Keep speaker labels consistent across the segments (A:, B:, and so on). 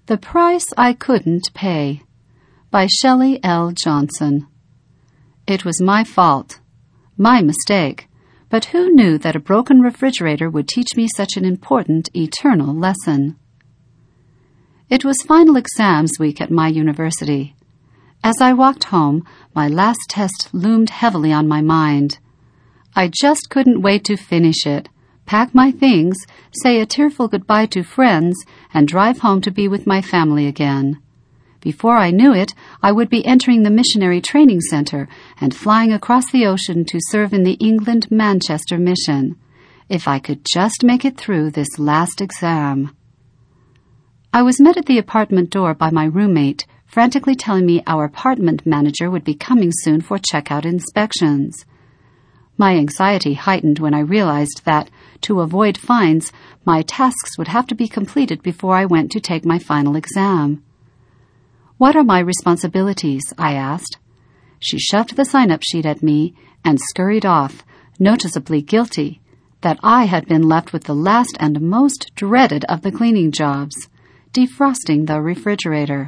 A: The Price I Couldn't Pay by Shelley L. Johnson. It was my fault, my mistake, but who knew that a broken refrigerator would teach me such an important, eternal lesson? It was final exams week at my university. As I walked home, my last test loomed heavily on my mind. I just couldn't wait to finish it, pack my things, say a tearful goodbye to friends, and drive home to be with my family again. Before I knew it, I would be entering the missionary training center and flying across the ocean to serve in the England Manchester mission, if I could just make it through this last exam. I was met at the apartment door by my roommate, frantically telling me our apartment manager would be coming soon for checkout inspections. My anxiety heightened when I realized that, to avoid fines, my tasks would have to be completed before I went to take my final exam. "What are my responsibilities?" I asked. She shoved the sign-up sheet at me and scurried off, noticeably guilty that I had been left with the last and most dreaded of the cleaning jobs, defrosting the refrigerator.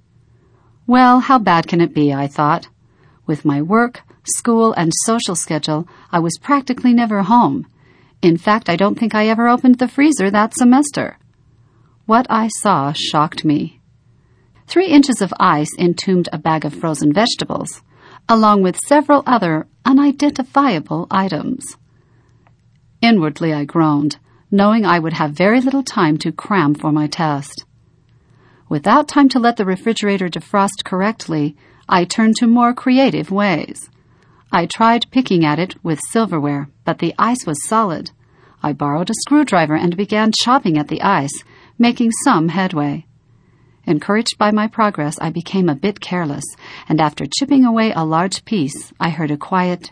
A: Well, how bad can it be, I thought. With my work, school, and social schedule, I was practically never home. In fact, I don't think I ever opened the freezer that semester. What I saw shocked me. 3 inches of ice entombed a bag of frozen vegetables, along with several other unidentifiable items. Inwardly, I groaned, knowing I would have very little time to cram for my test. Without time to let the refrigerator defrost correctly, I turned to more creative ways. I tried picking at it with silverware, but the ice was solid. I borrowed a screwdriver and began chopping at the ice, making some headway. Encouraged by my progress, I became a bit careless, and after chipping away a large piece, I heard a quiet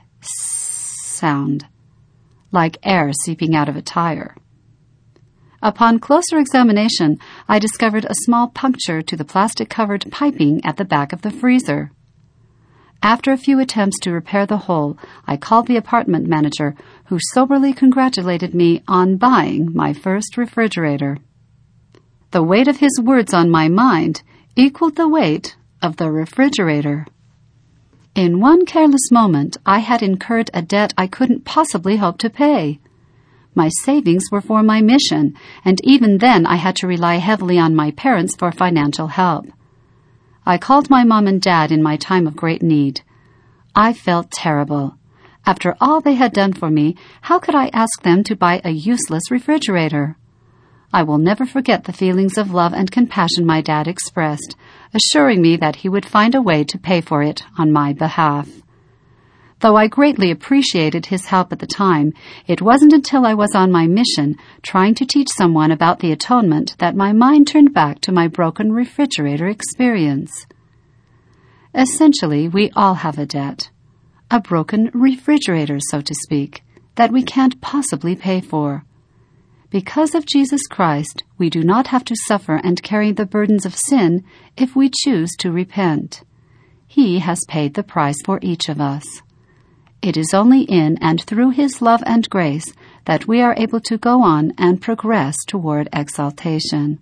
A: sound, like air seeping out of a tire. Upon closer examination, I discovered a small puncture to the plastic-covered piping at the back of the freezer. After a few attempts to repair the hole, I called the apartment manager, who soberly congratulated me on buying my first refrigerator. The weight of his words on my mind equaled the weight of the refrigerator. In one careless moment, I had incurred a debt I couldn't possibly hope to pay. My savings were for my mission, and even then I had to rely heavily on my parents for financial help. I called my mom and dad in my time of great need. I felt terrible. After all they had done for me, how could I ask them to buy a useless refrigerator? I will never forget the feelings of love and compassion my dad expressed, assuring me that he would find a way to pay for it on my behalf. Though I greatly appreciated his help at the time, it wasn't until I was on my mission, trying to teach someone about the atonement, that my mind turned back to my broken refrigerator experience. Essentially, we all have a debt, a broken refrigerator, so to speak, that we can't possibly pay for. Because of Jesus Christ, we do not have to suffer and carry the burdens of sin if we choose to repent. He has paid the price for each of us. It is only in and through His love and grace that we are able to go on and progress toward exaltation.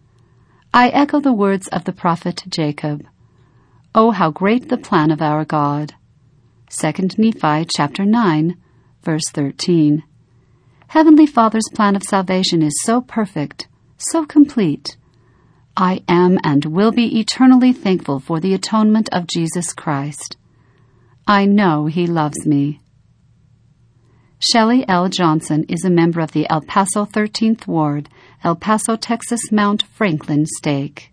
A: I echo the words of the prophet Jacob. Oh, how great the plan of our God. 2 Nephi chapter 9, verse 13. Heavenly Father's plan of salvation is so perfect, so complete. I am and will be eternally thankful for the atonement of Jesus Christ. I know He loves me. Shelley L. Johnson is a member of the El Paso 13th Ward, El Paso, Texas Mount Franklin Stake.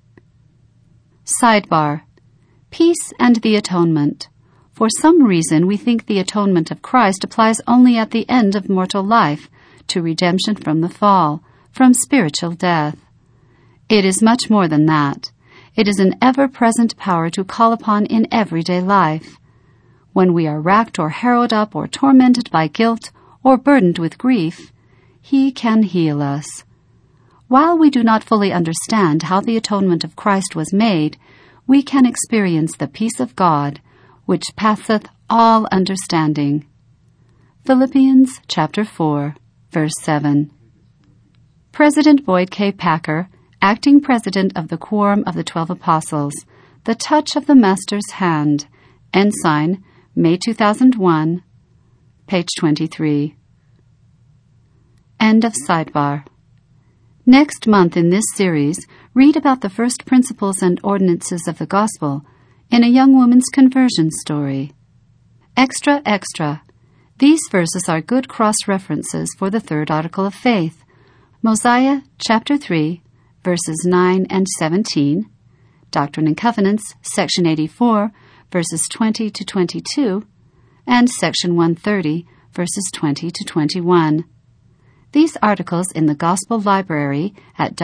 A: Sidebar: Peace and the Atonement. For some reason, we think the atonement of Christ applies only at the end of mortal life, to redemption from the fall, from spiritual death. It is much more than that. It is an ever-present power to call upon in everyday life. When we are racked or harrowed up or tormented by guilt or burdened with grief, He can heal us. While we do not fully understand how the atonement of Christ was made, we can experience the peace of God, which passeth all understanding. Philippians chapter 4, verse 7. President Boyd K. Packer, acting president of the Quorum of the 12 Apostles, The Touch of the Master's Hand, Ensign, May 2001, page 23. End of sidebar. Next month in this series, read about the first principles and ordinances of the Gospel in a young woman's conversion story. Extra, extra. These verses are good cross-references for the third article of faith. Mosiah, chapter 3, verses 9 and 17, Doctrine and Covenants, section 84, verses 20 to 22, and section 130, verses 20 to 21. These articles in the Gospel Library at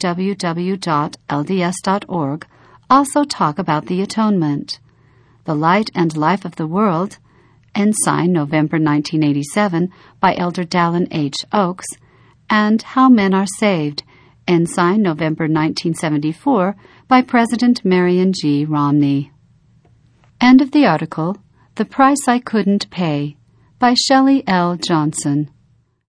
A: www.lds.org also talk about the atonement. The Light and Life of the World, Ensign, November 1987, by Elder Dallin H. Oaks, and How Men Are Saved, Ensign, November 1974, by President Marion G. Romney. End of the article, The Price I Couldn't Pay, by Shelley L. Johnson.